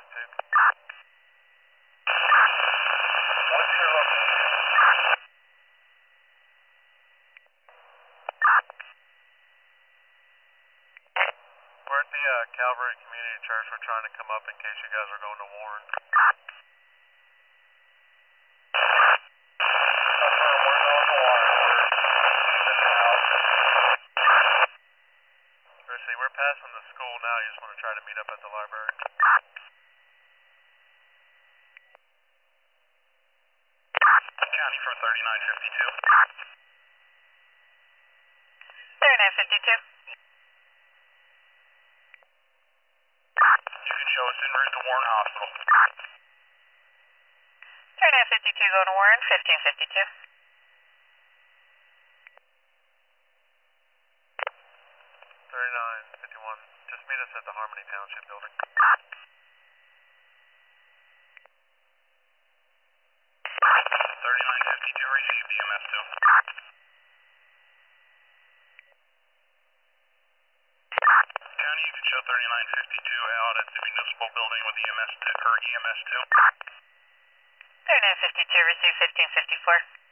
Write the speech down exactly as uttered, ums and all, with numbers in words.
two. What's your location? We're at the uh, Calvary Community Church. We're trying to come up in case you guys are going to Warren. We're passing the school now. You just want to try to meet up at the library. County for thirty-nine fifty-two. thirty-nine fifty-two. You can show us en route to Warren Hospital. thirty-nine fifty-two going to Warren, fifteen fifty-two. thirty-nine fifty-one. Just meet us at the Harmony Township building. thirty-nine fifty-two received E M S two. County, you can show thirty-nine fifty-two out at the municipal building with E M S two, or E M S two. thirty-nine fifty-two received fifteen fifty-four.